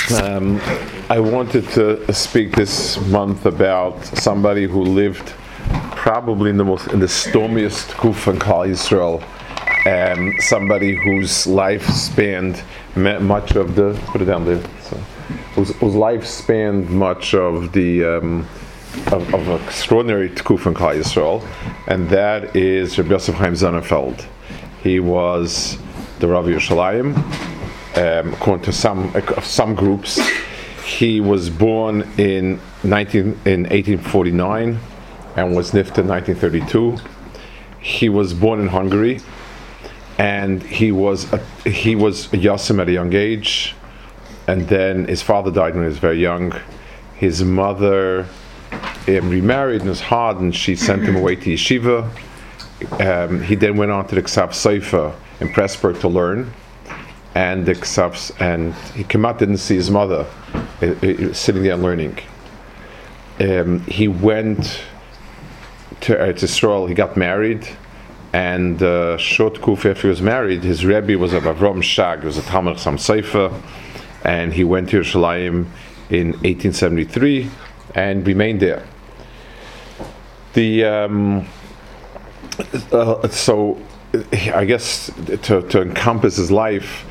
I wanted to speak this month about somebody who lived probably in the stormiest Kufa in Klal Yisrael. Somebody whose life spanned much of the whose life spanned much of the of extraordinary Kufa in Klal Yisrael, and that is Rabbi Yosef Chaim Sonnenfeld. He was the Rav Yerushalayim. According to some groups, he was born in 1849 and was nifta in 1932. He was born in Hungary, and he was a Yosem at a young age, and then his father died when he was very young. His mother remarried, and it was hard, and she sent him away to yeshiva. He then went on to the Ksav Seifa in Pressburg to learn, and he came out, didn't see his mother sitting there learning. He went to Eretz Yisrael. He got married, and short kuf after he was married, his Rebbe was Avram Shag. He was a Talmud Chasam Seifa, and he went to Yerushalayim in 1873 and remained there. So I guess to encompass his life,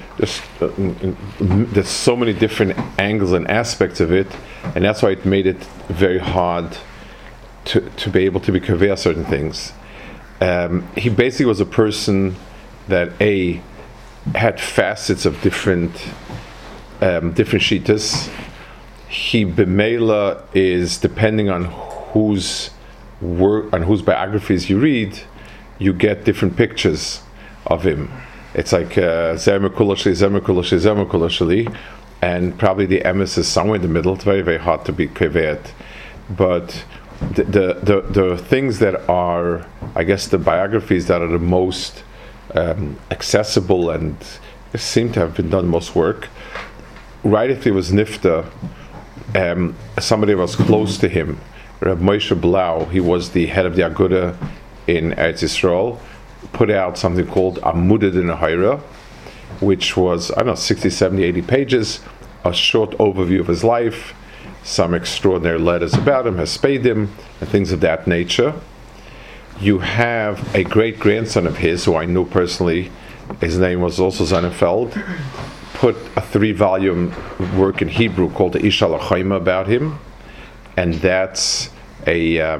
there's so many different angles and aspects of it, and that's why it made it very hard to be able to be convey certain things. He basically was a person that had facets of different shitas. He b'meila is, depending on whose work, on whose biographies you read, you get different pictures of him. It's like Zemer Kulashli, and probably the emes is somewhere in the middle. It's very, very hard to be kevet. But the things that are, I guess, the biographies that are the most accessible and seem to have been done most work. Right after he was nifta, somebody was close to him, Reb Moshe Blau. He was the head of the Aguda in Eretz Yisrael, put out something called Amudad Nahira, which was, 60, 70, 80 pages, a short overview of his life, some extraordinary letters about him, Hespedim, and things of that nature. You have a great-grandson of his, who I knew personally, his name was also Sonnenfeld, put a 3-volume work in Hebrew called the Ish HaLachaima about him, and that's a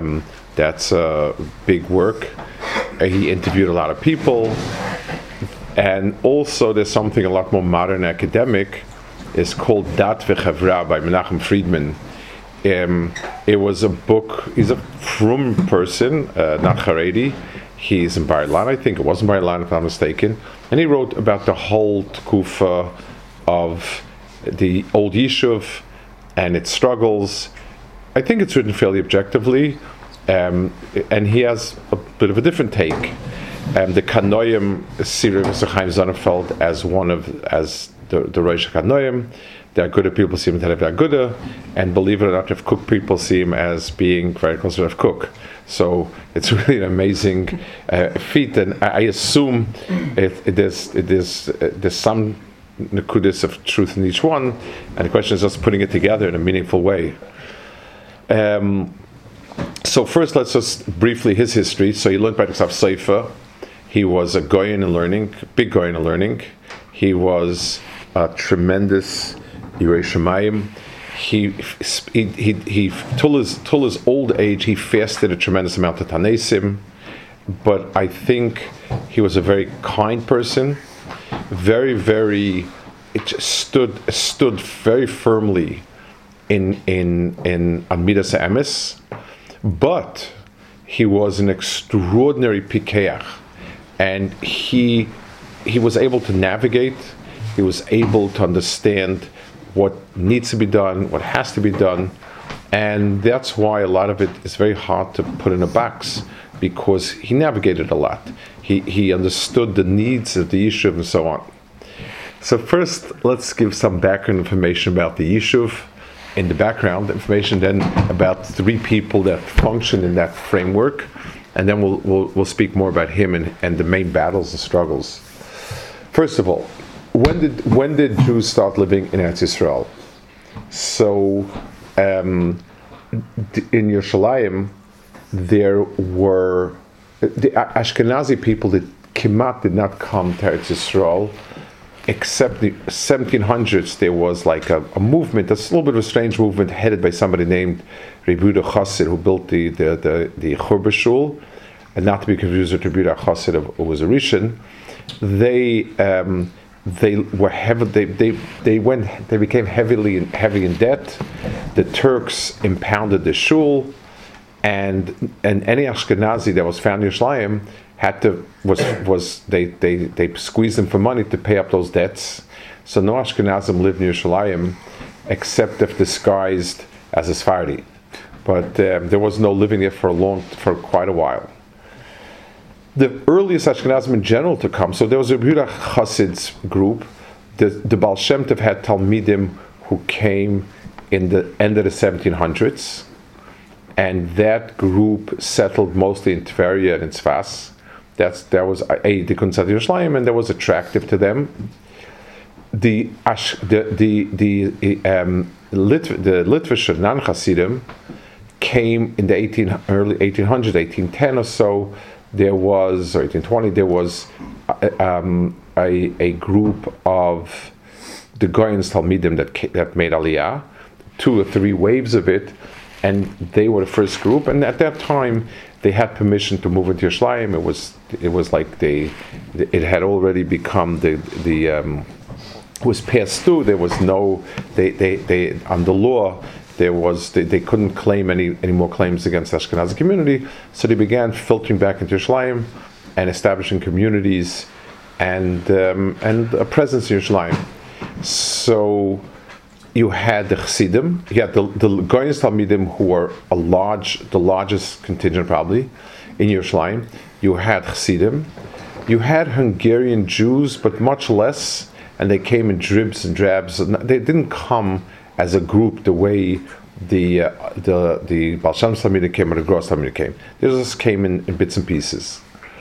big work. He interviewed a lot of people, and also there's something a lot more modern academic. It's called Dat V'Chavra by Menachem Friedman. It was a book. He's a frum person, not Haredi. He's in Bar Ilan, I think. It wasn't Bar Ilan, if I'm not mistaken. And he wrote about the whole Tkufa of the old Yishuv and its struggles. I think it's written fairly objectively. And he has a bit of a different take. The Kanoim see Rabbi Chaim Sonnenfeld as the Rosh Kanoim. The Aguda people see him as head of the Aguda, and believe it or not, Rav Kook people see him as being very close to Rav Kook. So it's really an amazing feat, and I assume there's some nekudas of truth in each one, and the question is just putting it together in a meaningful way. So first, let's just briefly his history. So he learned by the Ksav Seifa. He was a goyin in learning, big goyin in learning. He was a tremendous Yirei Shemayim. He till his old age, he fasted a tremendous amount of Tanesim. But I think he was a very kind person. Very, very. It stood very firmly in Amidas Emes. But he was an extraordinary pikeach, and he was able to navigate. He was able to understand what needs to be done, what has to be done, and that's why a lot of it is very hard to put in a box, because he navigated a lot. He understood the needs of the Yishuv and so on. So first, let's give some background information about the Yishuv. In the background information, then about 3 people that function in that framework, and then we'll speak more about him and the main battles and struggles. First of all, when did Jews start living in Eretz Yisrael? So in Yerushalayim, there were the Ashkenazi people that Kimat did not come to Eretz Yisrael, except the 1700s. There was like a movement, a little bit of a strange movement, headed by somebody named Reb Yehuda Chassid, who built the Churba Shul, and not to be confused with Reb Yehuda Chassid, who was a Rishon. They were heavy. They became heavy in debt. The Turks impounded the shul, and any Ashkenazi that was found in Yerushalayim they squeezed them for money to pay up those debts. So no Ashkenazim lived in Yerushalayim, except if disguised as a Sephardi. But there was no living there for quite a while. The earliest Ashkenazim in general to come, so there was a Yehuda Chassid's group. The Baal Shem Tov had Talmidim who came in the end of the 1700s, and that group settled mostly in Tveria and in Tzfas. They couldn't settle in Yerushalayim, and that was attractive to them. The Litvischer non-Hasidim came in the early 1800s, 1810 or so. There was, or 1820, there was a group of the Goyans Talmidim that made Aliyah, 2 or 3 waves of it, and they were the first group. And at that time, they had permission to move into Yerushalayim. It was like it had already become was passed through. There was no they under law. They couldn't claim any more claims against the Ashkenazi community, so they began filtering back into Yerushalayim and establishing communities and a presence in Yerushalayim. So you had the Chassidim, you had the Goyans Talmidim, who were the largest contingent probably in Yerushalayim. You had Chassidim, you had Hungarian Jews, but much less, and they came in dribs and drabs. They didn't come as a group the way the Baal Shem Tov Talmidim came or the Gross Talmidim came. They just came in bits and pieces.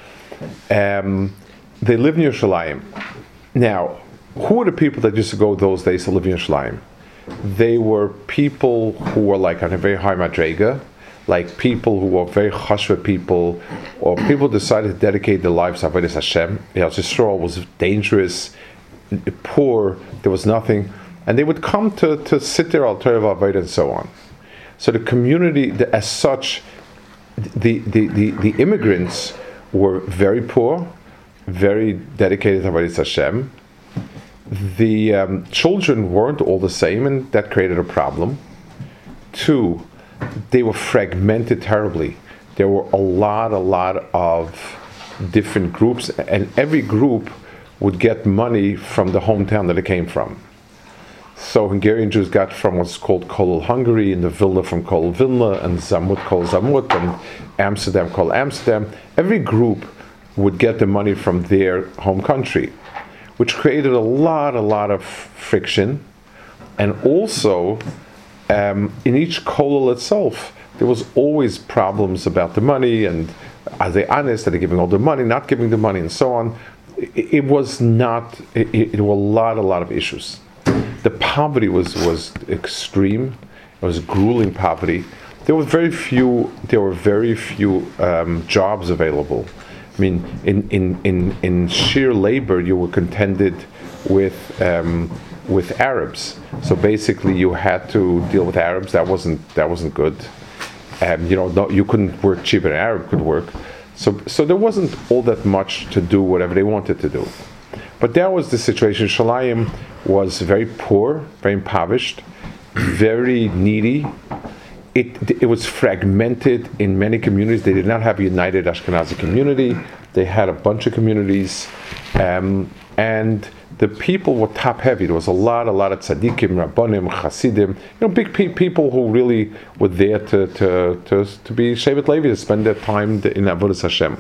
They lived in Yerushalayim. Now, who were the people that used to go those days to live in Yerushalayim? They were people who were like on a very high madrega, like people who were very chashva people, or people decided to dedicate their lives to Avodas Hashem. Yisrael was dangerous, poor, there was nothing. And they would come to sit there, al Torah v'avodah, and so on. So the community, as such, the immigrants were very poor, very dedicated to Avodas Hashem. The children weren't all the same, and that created a problem. 2, they were fragmented terribly. There were a lot of different groups, and every group would get money from the hometown that it came from. So Hungarian Jews got from what's called Kolel Hungary, and the Vilna from Kolel Vilna, and Zamut Kol Zamut, and Amsterdam Kol Amsterdam. Every group would get the money from their home country, which created a lot of friction. And also, in each Kolel itself, there was always problems about the money, and are they honest? Are they giving all the money, not giving the money, and so on. It was not, it were a lot of issues. The poverty was extreme. It was grueling poverty. There were very few jobs available. I mean, in sheer labor, you were contended with Arabs. So basically, you had to deal with Arabs. That wasn't good. You couldn't work cheaper than an Arab could work. So there wasn't all that much to do whatever they wanted to do. But that was the situation. Yerushalayim was very poor, very impoverished, very needy. It was fragmented in many communities. They did not have a united Ashkenazi community. They had a bunch of communities, and the people were top heavy. There was a lot of tzaddikim, rabbanim, chassidim, big people who really were there to be Shevet Levi, to spend their time in Avodas Hashem.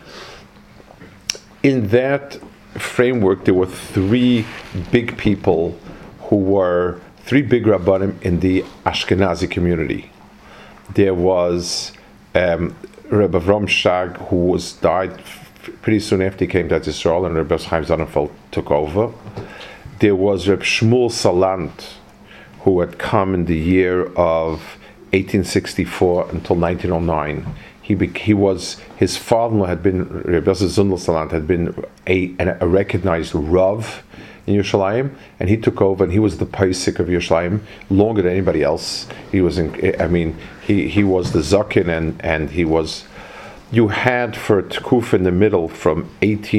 In that framework, there were 3 big people who were 3 big rabbanim in the Ashkenazi community. There was Rebbe Avram Shag, who died pretty soon after he came to Israel, and Rebbe Chaim Sonnenfeld took over. There was Reb Shmuel Salant, who had come in the year of 1864 until 1909. His father-in-law had been, Rabbi Yosef Zundel Salant, had been a recognized Rav in Yerushalayim, and he took over, and he was the Paisik of Yerushalayim longer than anybody else. He was he was the Zakin, and he was. You had for Tekuf in the middle from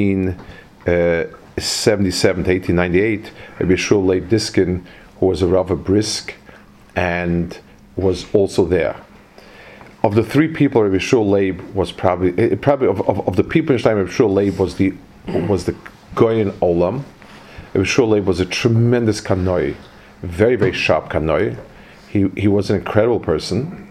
1877 to 1898, Rabbi Shul Leib Diskin, who was a Rav of Brisk, and was also there. Of the three people, Rabbi Shul Leib was probably of the people in Yerushalayim, Rabbi Shul Leib was the Goyen Olam. Rabbi Shul Leib was a tremendous kanoi, very, very sharp kanoi. He was an incredible person.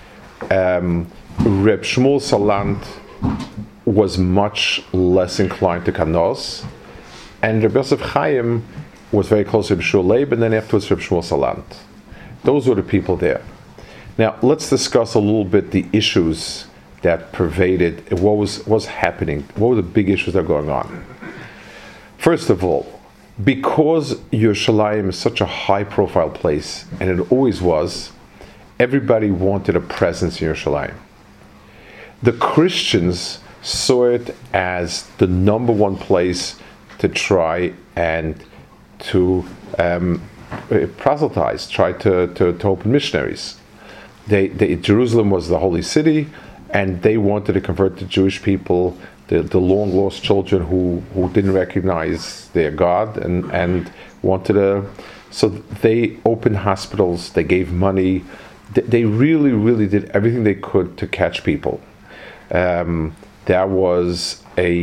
Reb Shmuel Salant was much less inclined to kanos, and Reb Yosef Chaim was very close to Reb Shul Leib, and then afterwards Reb Shmuel Salant. Those were the people there. Now let's discuss a little bit the issues that pervaded what was happening. What were the big issues that were going on? First of all, because Yerushalayim is such a high-profile place, and it always was, everybody wanted a presence in Yerushalayim. The Christians saw it as the number one place to try and to proselytize, try to open missionaries. Jerusalem was the holy city, and they wanted to convert the Jewish people, the long lost children who didn't recognize their God and wanted to. So they opened hospitals, they gave money, they really, really did everything they could to catch people. There was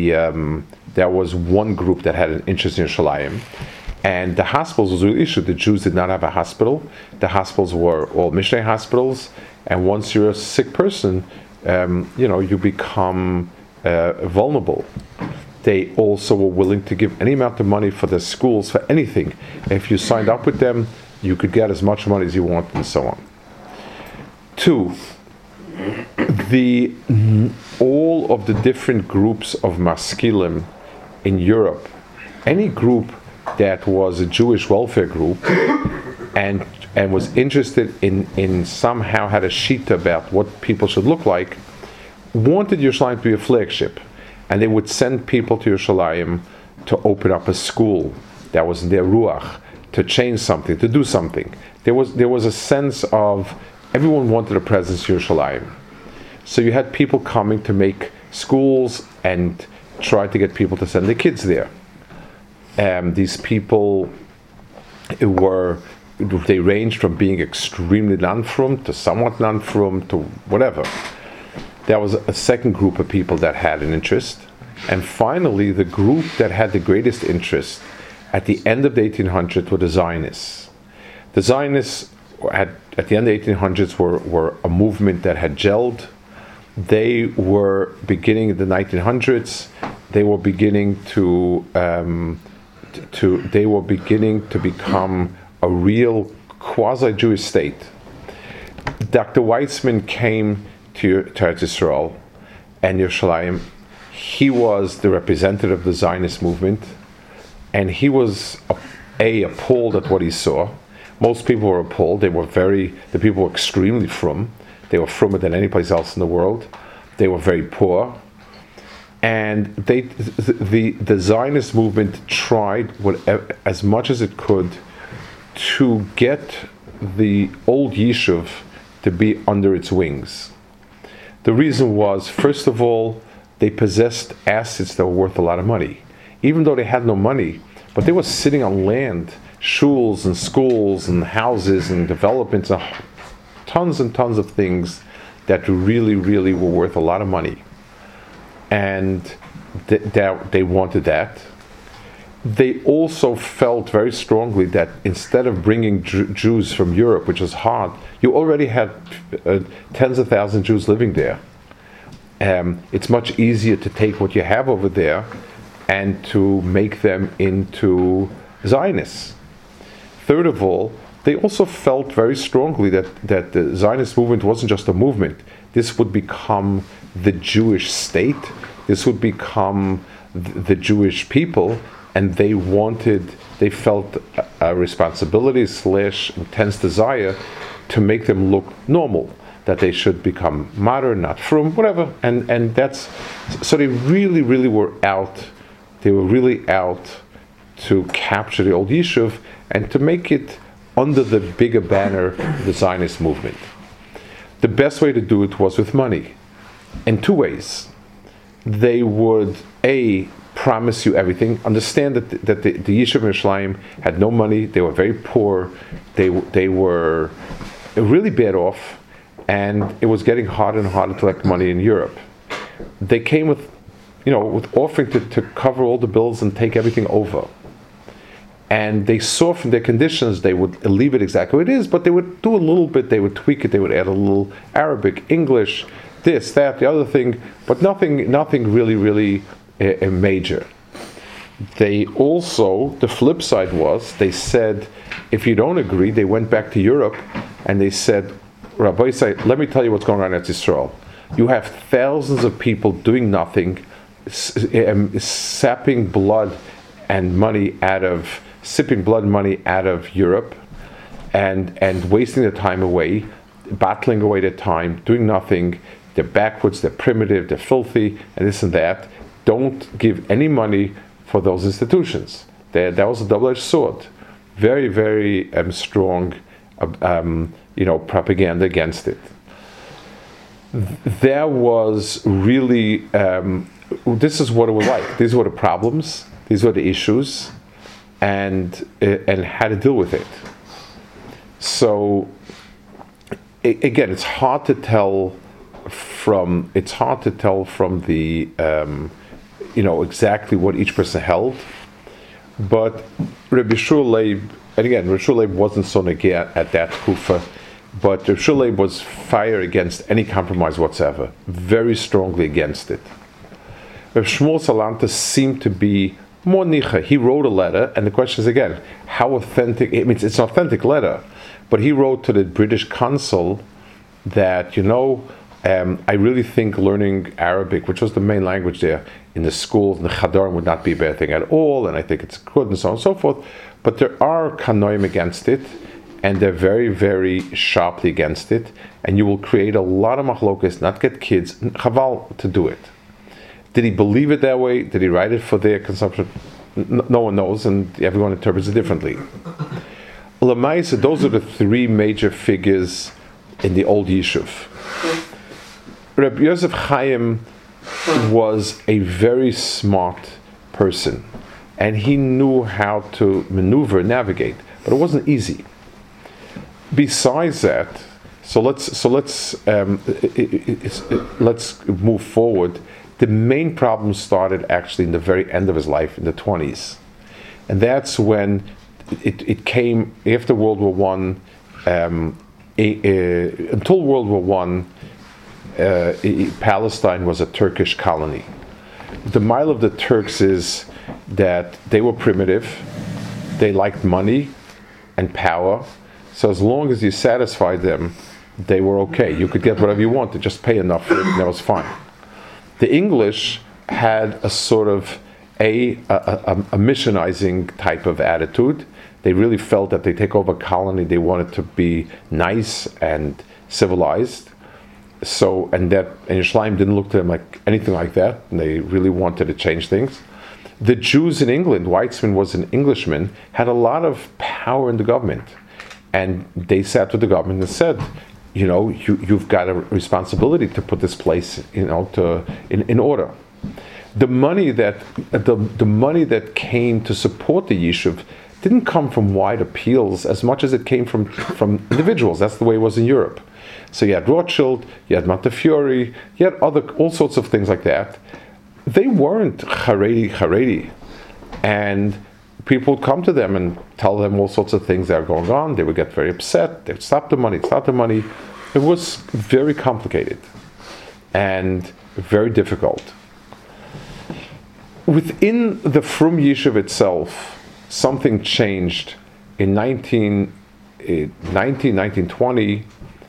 one group that had an interest in Yerushalayim, and the hospitals was a real issue. The Jews did not have a hospital. The hospitals were all missionary hospitals, and once you're a sick person, you become vulnerable. They also were willing to give any amount of money for their schools, for anything. If you signed up with them, you could get as much money as you want, and so on. Two, all of the different groups of maskilim in Europe, any group that was a Jewish welfare group and was interested in somehow had a shita about what people should look like, wanted Yerushalayim to be a flagship, and they would send people to Yerushalayim to open up a school that was in their ruach, to change something, to do something. There was a sense of everyone wanted a presence in Yerushalayim. So you had people coming to make schools and try to get people to send their kids there. These people they ranged from being extremely non-frum to somewhat non-frum to whatever. There was a second group of people that had an interest. And finally, the group that had the greatest interest at the end of the 1800s were the Zionists. The Zionists at the end of the 1800s were a movement that had gelled. They were beginning in the 1900s. They were beginning to become a real quasi-Jewish state. Dr. Weizmann came to Eretz Yisrael and Yerushalayim. He was the representative of the Zionist movement, and he was appalled at what he saw. Most people were appalled. The people were extremely frum. They were frummer than any place else in the world. They were very poor. And the Zionist movement tried as much as it could to get the old yishuv to be under its wings. The reason was, first of all, they possessed assets that were worth a lot of money. Even though they had no money, but they were sitting on land, shuls and schools and houses and developments, and tons of things that really, really were worth a lot of money. And they wanted that. They also felt very strongly that instead of bringing Jews from Europe, which was hard, you already had tens of thousands of Jews living there. It's much easier to take what you have over there and to make them into Zionists. Third of all, they also felt very strongly that the Zionist movement wasn't just a movement. This would become the Jewish state. This would become the Jewish people, and they felt a responsibility / intense desire to make them look normal, that they should become modern, not frum, whatever. And that's, so they really were out. They were really out to capture the old Yishuv and to make it under the bigger banner of the Zionist movement. The best way to do it was with money, in two ways. They would, promise you everything. Understand that the Yishuv in Yerushalayim had no money. They were very poor. They were really bad off, and it was getting harder and harder to collect money in Europe. They came with offering to cover all the bills and take everything over. And they saw from their conditions they would leave it exactly what it is, but they would do a little bit, they would tweak it, they would add a little Arabic, English, this, that, the other thing, but nothing really major. They also, the flip side was, they said, if you don't agree, they went back to Europe and they said, Rabbi Yisai, let me tell you what's going on in Eretz Yisrael. You have thousands of people doing nothing, sipping blood money out of Europe, and wasting their time away, battling away their time, doing nothing. They're backwards, they're primitive, they're filthy, and this and that. Don't give any money for those institutions. That was a double-edged sword. Very strong, propaganda against it. There was really, this is what it was like. These were the problems. These were the issues, and how to deal with it. So, again, it's hard to tell from the exactly what each person held. But Rabbi Shua Leib, and again, Rabbi Shua Leib wasn't so negea at that kufa, but Rabbi Shua Leib was fire against any compromise whatsoever, very strongly against it. Rabbi Shmuel Salanter seemed to be more nicha. He wrote a letter, and the question is again, how authentic? I mean, it's an authentic letter, but he wrote to the British consul that I really think learning Arabic, which was the main language there in the schools, in the Chadarim, would not be a bad thing at all, and I think it's good, and so on and so forth. But there are kanoim against it, and they're very sharply against it, and you will create a lot of machlokas, not get kids, chaval, to do it. Did he believe it that way? Did he write it for their consumption? No one knows, and everyone interprets it differently. Lamaisa, those are the three major figures in the old Yishuv. Rabbi Yosef Chaim was a very smart person, and he knew how to maneuver, navigate, but it wasn't easy. Besides that, so let's move forward. The main problem started actually in the very end of his life, in the 20s, and that's when it came after World War One. Until World War One, Palestine was a Turkish colony. The mile of the Turks is that they were primitive, they liked money and power, so as long as you satisfied them, they were okay. You could get whatever you wanted, just pay enough for it, and that was fine. The English had a sort of a missionizing type of attitude. They really felt that they take over a colony, they wanted to be nice and civilized. So, and Yerushalayim didn't look to them like anything like that, and they really wanted to change things. The Jews in England, Weizmann was an Englishman, had a lot of power in the government, and they sat with the government and said, you've got a responsibility to put this place, in order. The money that came to support the Yishuv didn't come from wide appeals as much as it came from individuals. That's the way it was in Europe. So you had Rothschild, you had Montefiore, you had all sorts of things like that. They weren't Haredi, and people would come to them and tell them all sorts of things that are going on. They would get very upset. They'd stop the money. It was very complicated and very difficult. Within the Frum Yishuv itself, something changed in 1920.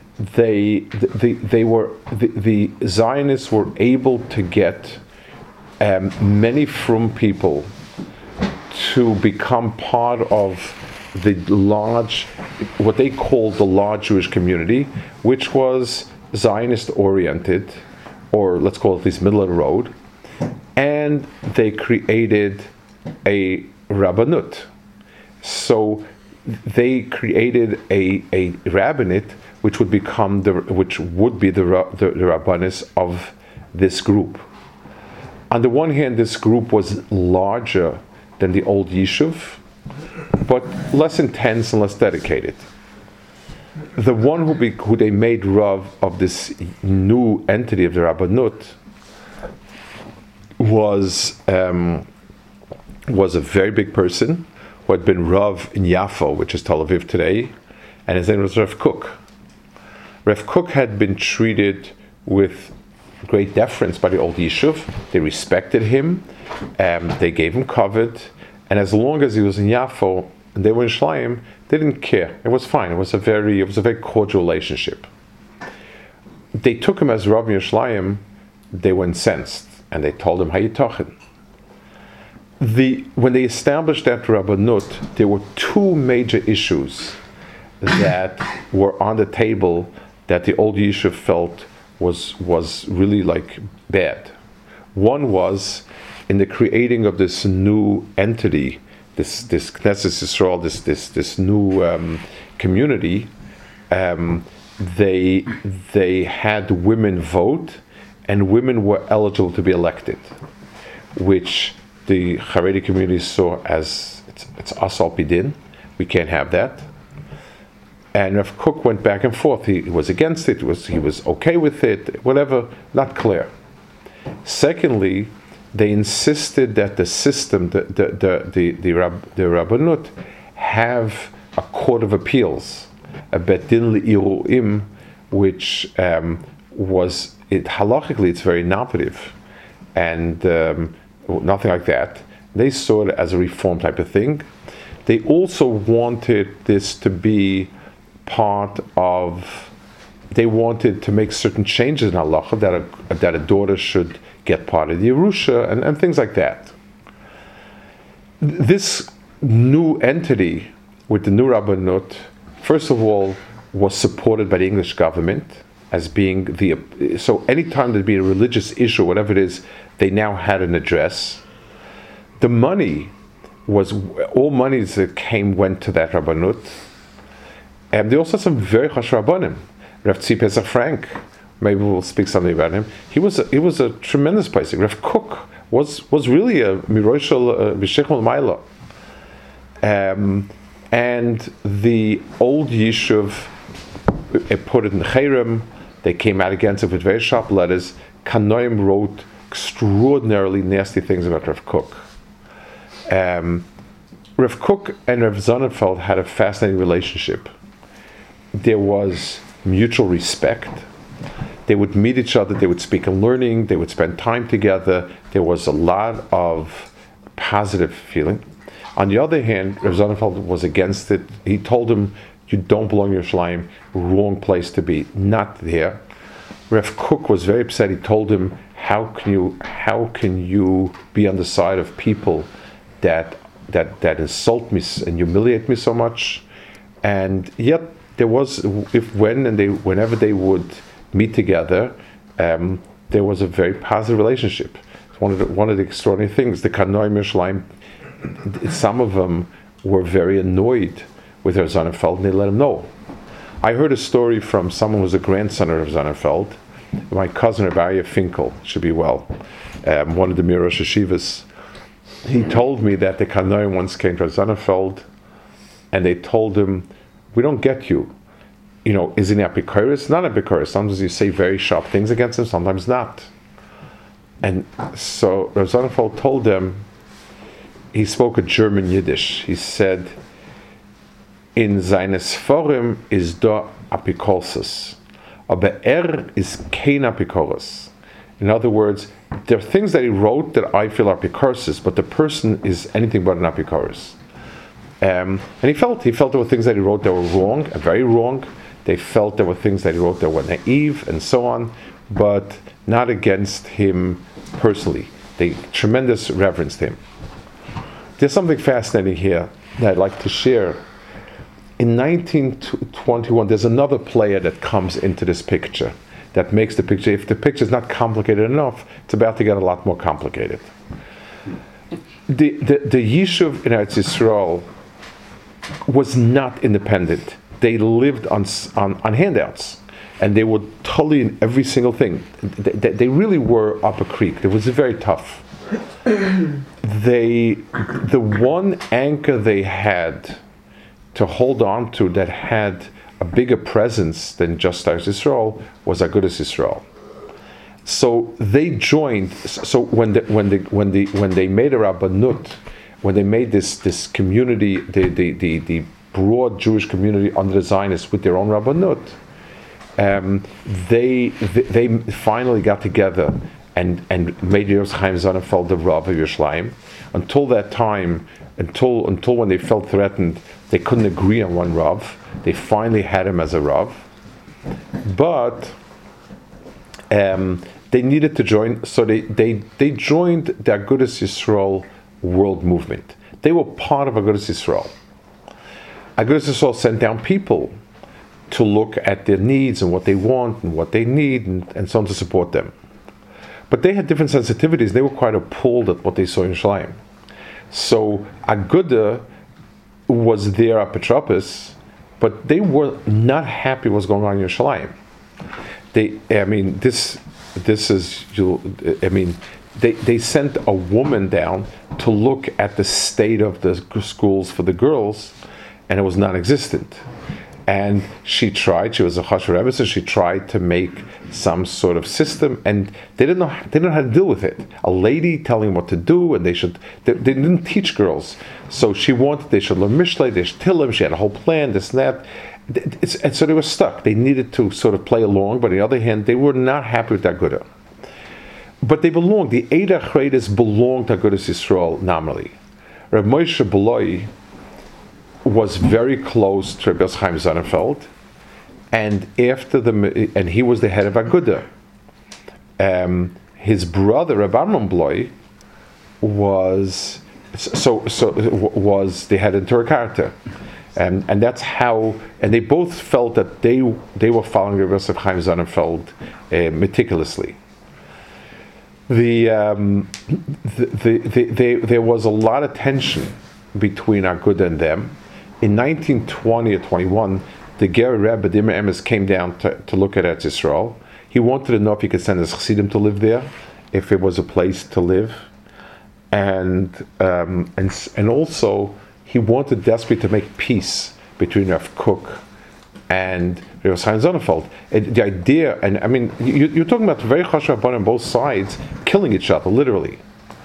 The Zionists were able to get many Frum people to become part of the large, what they called the large Jewish community, which was Zionist oriented, or let's call it this middle of the road, and they created a rabbanut. So they created a rabbinate which would become the rabbanis of this group. On the one hand, this group was larger than the old yishuv, but less intense and less dedicated. The one who they made Rav of this new entity of the Rabbanut was a very big person who had been Rav in Yafo, which is Tel Aviv today, and his name was Rav Kook. Rav Kook had been treated with great deference by the old yishuv. They respected him, they gave him kavod, and as long as he was in Yafo and they were in Shleim, they didn't care. It was fine. It was a very cordial relationship. They took him as Rav in Yerushalayim. They were incensed, and they told him, "Hayitachin." When they established that Rabbanut, there were two major issues that were on the table that the old yishuv felt was really like bad. One was in the creating of this new entity, this Knesset Yisrael, this new community. They had women vote, and women were eligible to be elected, which the Haredi community saw as it's asal pidin. We can't have that. And Rav Kook went back and forth. He was against it. He was okay with it. Whatever, not clear. Secondly, they insisted that the system, the Rabbanut, have a court of appeals, a Bet Din L'Iruim, which was halachically it's very normative, and nothing like that. They saw it as a reform type of thing. They also wanted this to be part of. They wanted to make certain changes in halacha that a daughter should get part of the Yerusha and things like that. This new entity with the new Rabbanut, first of all, was supported by the English government as being so anytime there'd be a religious issue, whatever it is, they now had an address. The money was, all monies that went to that Rabbanut. And they also had some very chash Rabbanim. Rav Tzvi Pesach Frank, maybe we'll speak something about him. He was a tremendous place. Rav Kook was really a miroshel b'shechol ma'ila. And the old yishuv put it in Cherem. They came out against it with very sharp letters. Kanoim wrote extraordinarily nasty things about Rav Kook. Rav Kook and Rav Sonnenfeld had a fascinating relationship. There was mutual respect. They would meet each other, they would speak of learning, they would spend time together. There was a lot of positive feeling. On the other hand, Rav Sonnenfeld was against it. He told him, "You don't belong in Yerushalayim, wrong place to be, not there." Rav Kook was very upset. He told him, how can you be on the side of people that insult me and humiliate me so much? And yet there was, whenever they would meet together, there was a very positive relationship. It's one of the extraordinary things. The Kanoim Yerushalayim, some of them were very annoyed with Rav Sonnenfeld, and they let him know. I heard a story from someone who was a grandson of Rav Sonnenfeld, my cousin Rav Aryeh Finkel, should be well, one of the Mirosh Yeshivas. He told me that the Kanoim once came to Rav Sonnenfeld, and they told him, "We don't get you. Is he not Apikoros? Not Apikoros. Sometimes you say very sharp things against him, sometimes not." And so Rav Sonnenfeld told them, he spoke a German Yiddish. He said, "In seine Sforim is da Apikoros, aber is kein Apikoros." In other words, there are things that he wrote that I feel are Apikoros, but the person is anything but an Apikoros. And he felt there were things that he wrote that were wrong, very wrong. They felt there were things that he wrote that were naive and so on, but not against him personally. They tremendous reverenced him. There's something fascinating here that I'd like to share. In 1921, there's another player that comes into this picture that makes the picture, if the picture is not complicated enough, it's about to get a lot more complicated. The Yishuv in Eretz Yisrael was not independent. They lived on handouts, and they were totally in every single thing. They really were up a creek. It was very tough. The one anchor they had to hold on to that had a bigger presence than just Eretz Yisrael was Agudas Yisrael. So they joined. So when they made a Rabbanut, when they made this community, the broad Jewish community under the Zionists with their own Rabbanut, they finally got together and made Yosef Chaim Sonnenfeld the Rav of Yerushalayim. Until that time, until when they felt threatened, they couldn't agree on one Rav. They finally had him as a Rav, but they needed to join. So they joined the Agudas Yisrael world movement. They were part of Agudas Yisrael. Agudas Yisrael sent down people to look at their needs and what they want and what they need and so on to support them. But they had different sensitivities. They were quite appalled at what they saw in Yerushalayim. So Aguda was there at Petropus, but they were not happy what's going on in Yerushalayim. They sent a woman down to look at the state of the schools for the girls, and it was non-existent. And she was a Chashuv Rebbe, so she tried to make some sort of system, and they didn't know how to deal with it. A lady telling them what to do, and they didn't teach girls. So she wanted they should learn Mishlei, they should Tillim, she had a whole plan, this and that. And so they were stuck. They needed to sort of play along, but on the other hand, they were not happy with Aguda. But they belonged. The Eida Chreidis belonged to Agudas Yisrael nominally. Reb Moshe Beloi was very close to Reb Yosef Chaim Sonnenfeld, and he was the head of Aguda. His brother Reb Amram Beloi was the head of Torah Karta. And that's how, and they both felt that they were following Reb Yosef Chaim Sonnenfeld meticulously. There was a lot of tension between Aguda and them. In 1920 or 21, the Ger Rebbe Dimmer Emes came down to look at Eretz Yisrael. He wanted to know if he could send his Chassidim to live there, if it was a place to live, and also he wanted desperately to make peace between Rav Kook and Rav Chaim Sonnenfeld. The idea, and I mean, you're talking about very chashuv rabbanim on both sides killing each other, literally.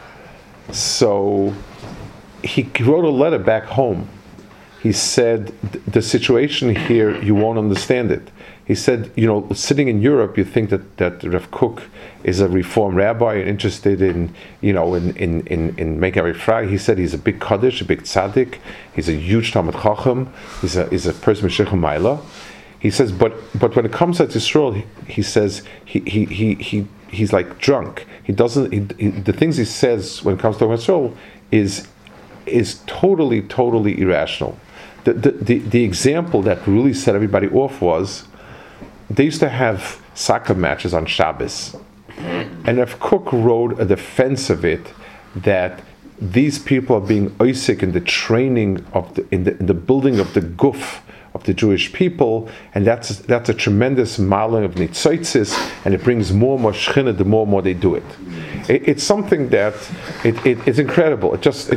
So he wrote a letter back home. He said, the situation here, you won't understand it. He said, sitting in Europe, you think that Rav Kook is a reform rabbi and interested in making a frag. He said he's a big kaddish, a big tzaddik. He's a huge Talmud Chacham. He's a person Meshech Maila. He says, but when it comes to Yisrael, he says he's like drunk. He doesn't. The things he says when it comes to Yisrael is totally irrational. The example that really set everybody off was they used to have soccer matches on Shabbos, and Rav Kook wrote a defense of it that these people are being oisik in the training of in the building of the guf of the Jewish people, and that's a tremendous maling of nitzotzis, and it brings more and more shechina the more and more they do it. It's something that it's incredible.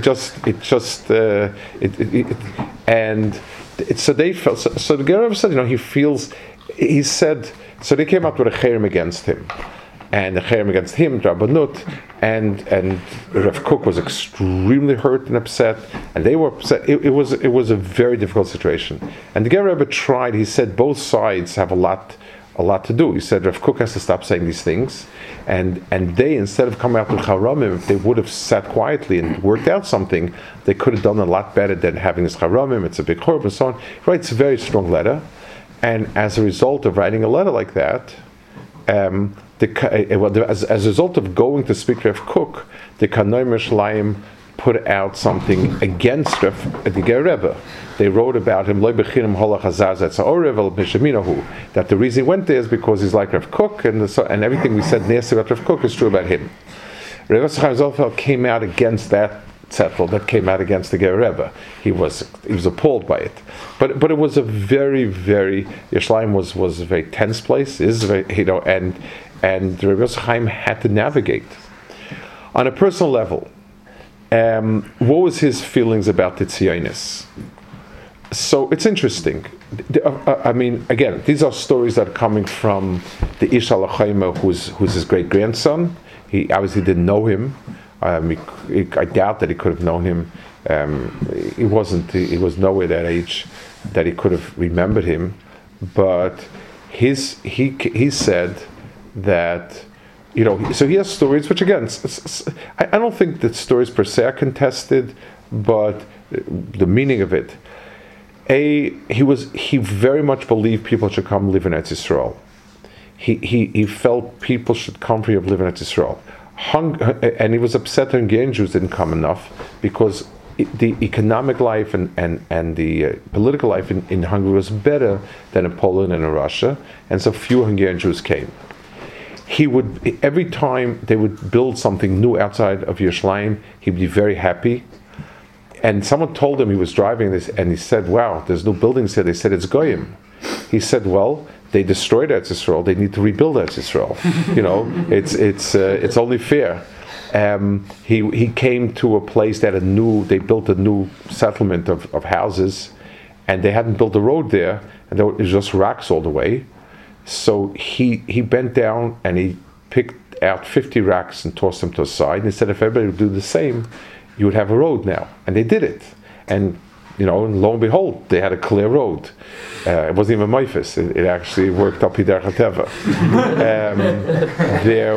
So they felt. So the Ger said, he feels. He said. So they came up with a cherem against him, and the cherem against him, Rabbanut, and Rav Kook was extremely hurt and upset, and they were upset. It was a very difficult situation, and the Ger Rebbe tried. He said both sides have a lot to do. He said Rav Kook has to stop saying these things, and they, instead of coming out with charamim, if they would have sat quietly and worked out something, they could have done a lot better than having this charamim. It's a big chorb and so on. He writes a very strong letter, and as a result of writing a letter like that, as a result of going to speak to Rav Kook, the Kanoi Yerushalayim put out something against the Ger Rebbe. They wrote about him, that the reason he went there is because he's like Rav Kook, and everything we said nasty about Rav Kook is true about him. Rebbe Chaim Zolfeld came out against that zettel, that came out against the Ger Rebbe. He was appalled by it. But it was a very, very, Yerushalayim was a very tense place, and Rebbe Chaim had to navigate. On a personal level, what was his feelings about the Tzionis? So it's interesting. I mean, again, these are stories that are coming from the Ish HaLachaima, who's his great-grandson. He obviously didn't know him. I doubt that he could have known him. He was nowhere that age that he could have remembered him. But he said that, so he has stories, which again, I don't think that stories per se are contested, but the meaning of it. He very much believed people should come live in Eretz Yisrael. He felt people should come here and live in Eretz Yisrael. And he was upset that Hungarian Jews didn't come enough, because the economic life and the political life in Hungary was better than in Poland and in Russia, and so few Hungarian Jews came. He would, every time they would build something new outside of Yerushalayim, he'd be very happy. And someone told him, he was driving this, and he said, "Wow, there's new buildings here." They said, "It's Goyim." He said, "Well, they destroyed Eretz Yisrael. They need to rebuild Eretz Yisrael. It's only fair." He came to a place that they built a new settlement of houses, and they hadn't built a road there, and there was just rocks all the way. So he bent down and he picked out 50 rocks and tossed them to the side. And he said, if everybody would do the same, you would have a road now. And they did it. And lo and behold, they had a clear road. It wasn't even Meifis. It actually worked up Hider Chateva. There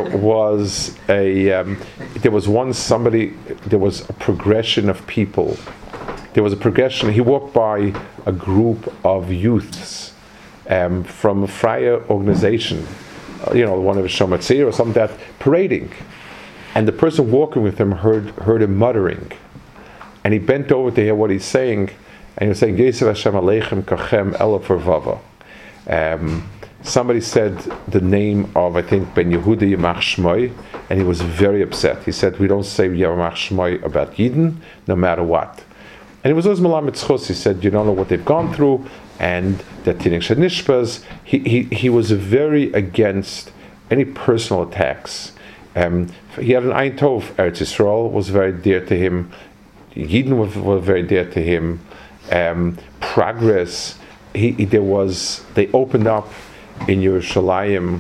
was a progression of people. There was a progression. He walked by a group of youths from a Freie organization, one of the Shomatzir or something, that parading. And the person walking with him heard him muttering. And he bent over to hear what he's saying, and he was saying, Yosef Hashem Aleichem Kachem Elef Vava. Somebody said the name of, I think, Ben Yehuda Yamach Shmoi, and he was very upset. He said, we don't say Yamach Shmoi about Yidden, no matter what. And it was always Malam Tzchus. He said, you don't know what they've gone through, and that Tinik Shenishpas. He was very against any personal attacks. He had an Ein Tov. Eretz Yisrael was very dear to him. Yidden were very dear to him. Progress. They opened up in Yerushalayim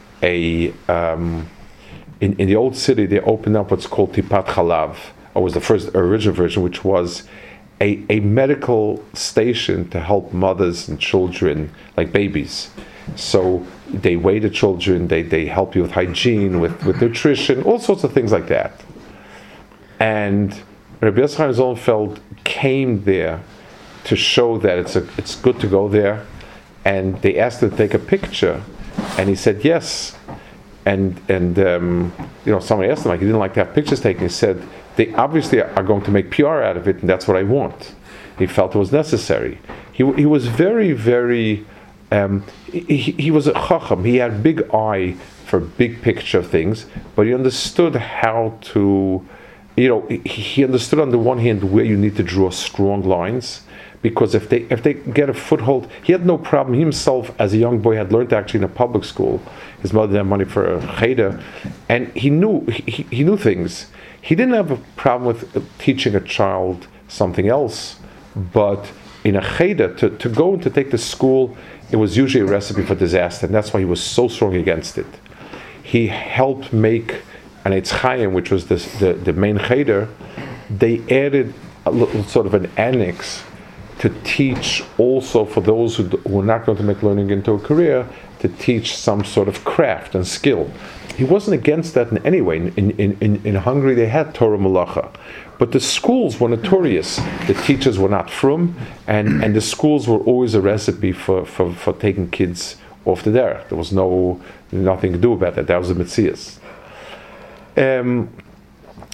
in the old city. They opened up what's called Tipat Chalav. It was the first original version, which was a medical station to help mothers and children, like babies. So they weigh the children, they help you with hygiene, with nutrition, all sorts of things like that. And Rabbi Chaim Zolfeld came there to show that it's good to go there, and they asked him to take a picture, and he said yes. And somebody asked him, he didn't like to have pictures taken. He said, they obviously are going to make PR out of it, and that's what I want. He felt it was necessary. He was very, very, he was a chacham. He had a big eye for big picture things, but he understood how to, he understood on the one hand where you need to draw strong lines, because if they get a foothold, he had no problem. He himself, as a young boy, had learned actually in a public school. His mother didn't have money for a cheder, and he knew things. He didn't have a problem with teaching a child something else, but in a cheder, to go and to take the school, it was usually a recipe for disaster, and that's why he was so strong against it. He helped make an Eitz Chaim, which was the main cheder. They added a little sort of an annex to teach also for those who were not going to make learning into a career, to teach some sort of craft and skill. He wasn't against that in any way. In Hungary they had Torah Malacha, but the schools were notorious. The teachers were not frum, and the schools were always a recipe for taking kids off the derech. There was nothing to do about that. That was the Metzias.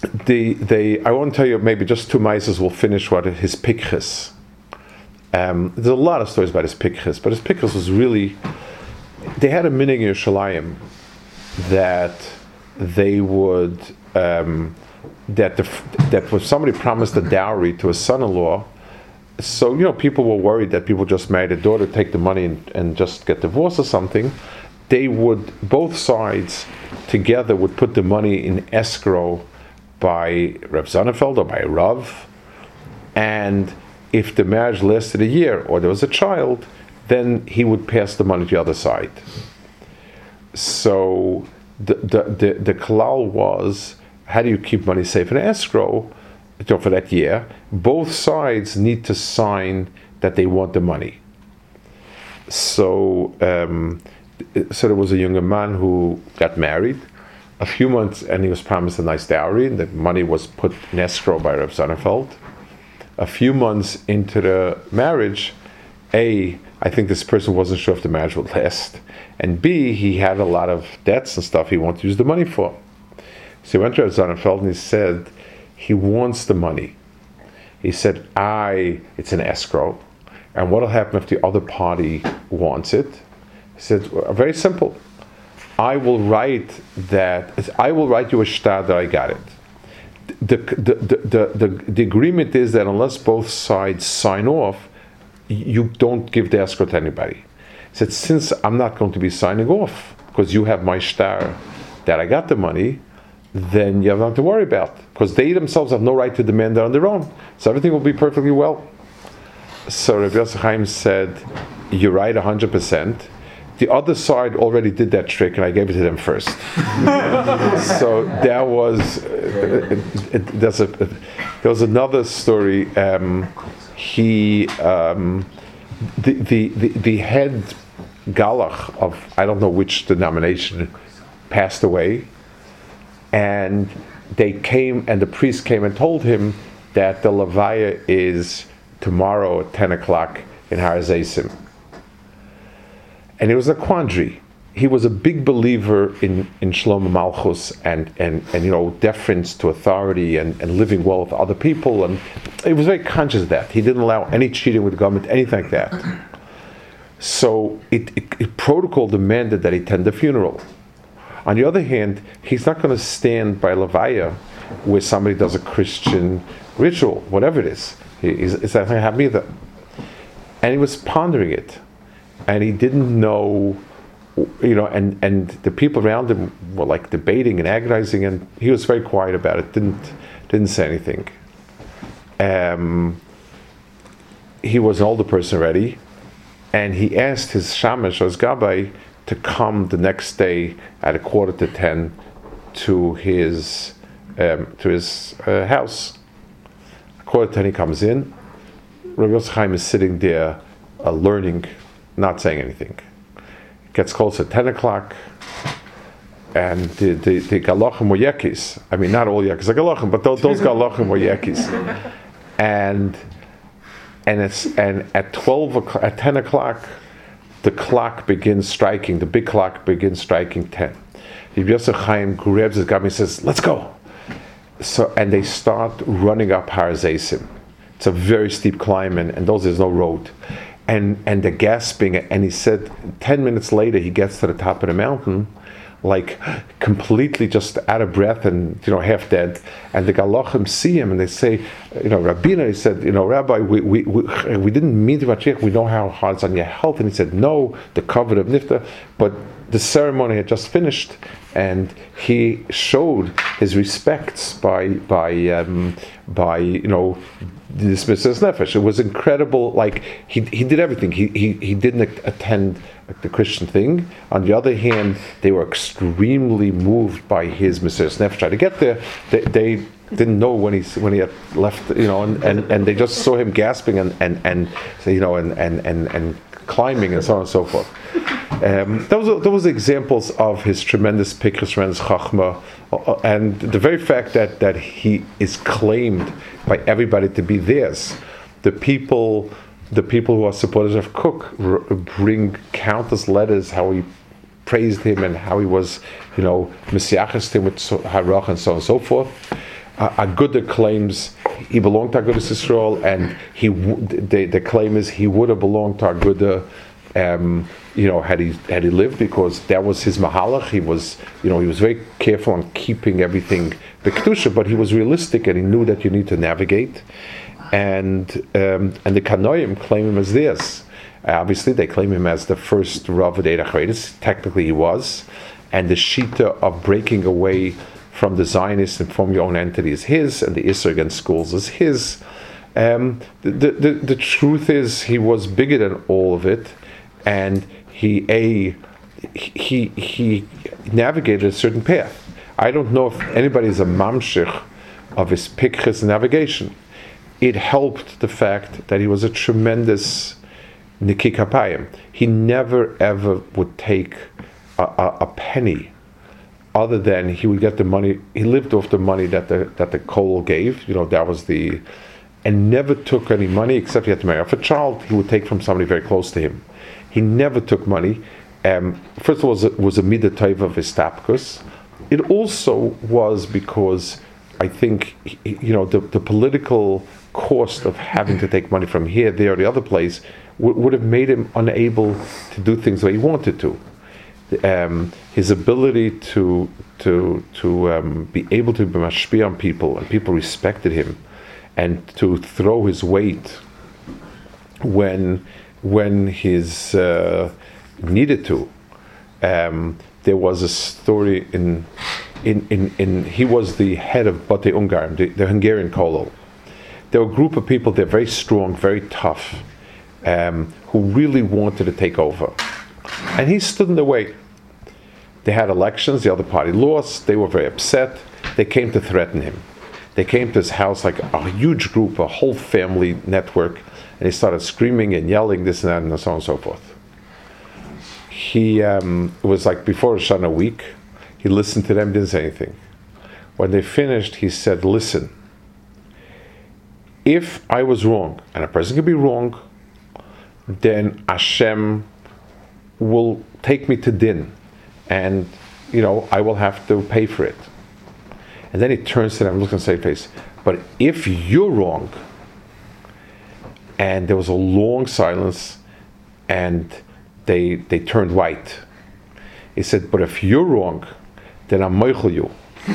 I want to tell you maybe just two mises will finish what his pikchas. There's a lot of stories about his pikchas, but his pikchas was really, they had a minig in Yerushalayim that they would that if somebody promised a dowry to a son-in-law, so people were worried that people just married a daughter, take the money and just get divorced or something. They would, both sides together would put the money in escrow by Reb Sonnenfeld or by Rav, and if the marriage lasted a year or there was a child, then he would pass the money to the other side. So the klal was, how do you keep money safe in escrow for that year? Both sides need to sign that they want the money. So there was a younger man who got married a few months, and he was promised a nice dowry, and the money was put in escrow by Reb Sonnenfeld. A few months into the marriage, I think this person wasn't sure if the marriage would last, and B, he had a lot of debts and stuff he wanted to use the money for. So he went to Reb Sonnenfeld and he said he wants the money. He said, it's an escrow, and what will happen if the other party wants it? He said, very simple. I will write you a shtar that I got it. The agreement is that unless both sides sign off, you don't give the escrow to anybody. He said, since I'm not going to be signing off because you have my shtar that I got the money, then you have nothing to worry about, because they themselves have no right to demand that on their own. So everything will be perfectly well. So Rabbi Yosef Chaim said, you're right 100%. The other side already did that trick, and I gave it to them first. So there was there was another story. The head galach of I don't know which denomination passed away, and the priest came and told him that the levaya is tomorrow at 10 o'clock in Har Zeisim. And it was a quandary. He was a big believer in Shlomo Malchus and deference to authority and living well with other people, and he was very conscious of that. He didn't allow any cheating with the government, anything like that. So protocol demanded that he attend the funeral. On the other hand, he's not going to stand by levaya where somebody does a Christian ritual, whatever it is. It's not going to happen either. And he was pondering it. And he didn't know, and the people around him were like debating and agonizing, and he was very quiet about it, didn't say anything. He was an older person already, and he asked his shamash or his gabbai to come the next day at 9:45 to his house. 9:45 he comes in. Rabbi Yosef Chaim is sitting there learning, not saying anything. It gets close at 10 o'clock, and the galachim were yekis. I mean, not all yekis are galachim, but those galachim were yekis. And at 12 o'clock, at 10 o'clock, the clock begins striking. The big clock begins striking 10. Rabbi Yosef Chaim grabs his gabbai and says, "Let's go." So, and they start running up Har Zeisim. It's a very steep climb, and there's no road. And they're gasping, and he said 10 minutes later he gets to the top of the mountain, like completely just out of breath and half dead. And the galachim see him and they say, Rabbeinu, he said, Rabbi, we didn't mean to Mashiach, we know how hard it's on your health. And he said, no, the covenant of Nifta, but the ceremony had just finished, and he showed his respects by dismiss his nefesh. It was incredible. Like he did everything. He didn't attend the Christian thing. On the other hand, they were extremely moved by his Mesiras Nefesh. Trying to get there, they didn't know when he had left. And they just saw him gasping and climbing and so on and so forth. Those examples of his tremendous pikras, tremendous chachma, and the very fact that he is claimed by everybody to be theirs. The people who are supporters of Kook bring countless letters how he praised him and how he was, Messiachist him with Harach and so on and so forth. Aguda claims he belonged to Agudas Yisrael, and the claim is he would have belonged to Aguda, had he lived, because that was his mahalach. He was very careful on keeping everything b'kedusha, but he was realistic, and he knew that you need to navigate. And the Kanoim claim him as theirs. Obviously, they claim him as the first Rav Eid HaChareidis. Technically, he was. And the shita of breaking away from the Zionists and from your own entity is his, and the Isser against schools is his. The truth is, he was bigger than all of it, and he navigated a certain path. I don't know if anybody is a mamshich of his pikchas navigation. It helped the fact that he was a tremendous Niki Kapayim. He never ever would take a penny, other than he would get the money. He lived off the money that the Kollel gave. That was and never took any money except he had to marry off a child. He would take from somebody very close to him. He never took money. First of all, it was a midah tov of his tapkus. It also was because I think the political cost of having to take money from here, there, or the other place would have made him unable to do things the way he wanted to. His ability to be able to be mashpia on people, and people respected him, and to throw his weight when he's needed to. There was a story in he was the head of Batei Ungarim, the Hungarian Kollel. There were a group of people, they're very strong, very tough, who really wanted to take over. And he stood in the way. They had elections, the other party lost, they were very upset, they came to threaten him. They came to his house like a huge group, a whole family network, and they started screaming and yelling this and that and so on and so forth. It was like before Shana week, he listened to them, didn't say anything. When they finished, he said, listen, if I was wrong, and a person can be wrong, then Hashem will take me to din, and I will have to pay for it. And then he turns to them, looks and says face, but if you're wrong, and there was a long silence, and they turned white. He said, but if you're wrong, then I'm moichel you.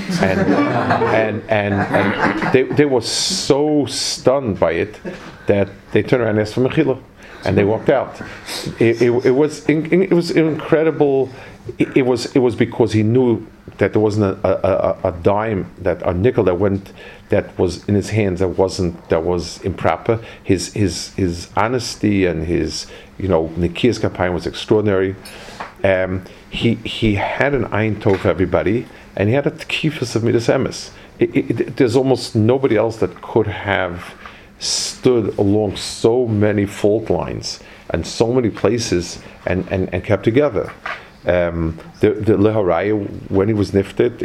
And they were so stunned by it that they turned around and asked for mechila, and they walked out. It was incredible. It was because he knew that there wasn't a dime, that a nickel that was in his hands that was improper. His honesty and his Nikiyas Kapayim was extraordinary. He had an ayin tov for everybody, and he had a tkifus of midas emes. There's almost nobody else that could have stood along so many fault lines and so many places and kept together. The leharaya, when he was nifted,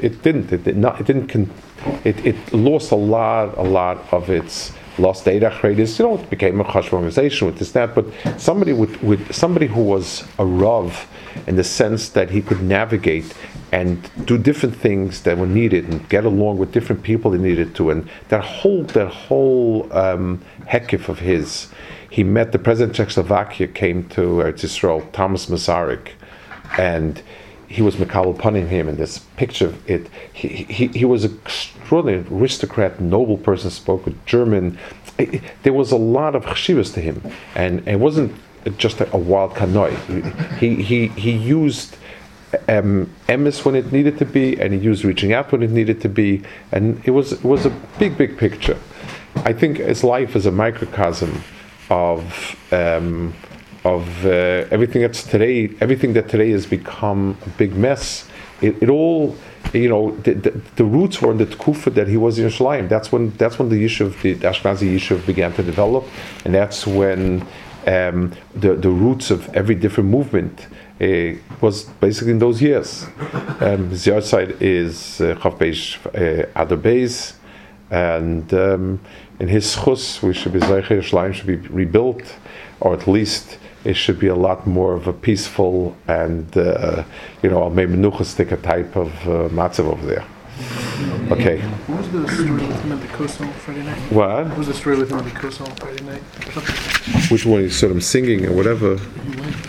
it lost a lot of its lost data creators. It became a chashuv organization with this that, but somebody who was a rav in the sense that he could navigate and do different things that were needed and get along with different people that needed to, and that whole hekif of his. He met the president of Czechoslovakia, came to Eretz Yisrael, Thomas Masaryk, and he was Mikhail punning him in this picture. He was an extraordinary aristocrat, noble person, spoke with German. There was a lot of chshivas to him, and it wasn't just a wild kanoi. He used emes when it needed to be, and he used reaching out when it needed to be, and it was a big picture. I think his life is a microcosm of everything that's today. Everything that today has become a big mess. It all, the roots were in the tkufa that he was in Yerushalayim. That's when the Yishuv, the Ashkenazi Yishuv, began to develop, and that's when the roots of every different movement was basically in those years. The other side is Chav Beish Adar Beis, and in his chus, we should be Zeicher Yerushalayim should be rebuilt, or at least it should be a lot more of a peaceful and a menuchastic type of matzav over there. Okay. What was the story with him at the Coastal Friday night? What? What was the story with him at the Coastal Friday night? Which one? He saw him singing or whatever. He went.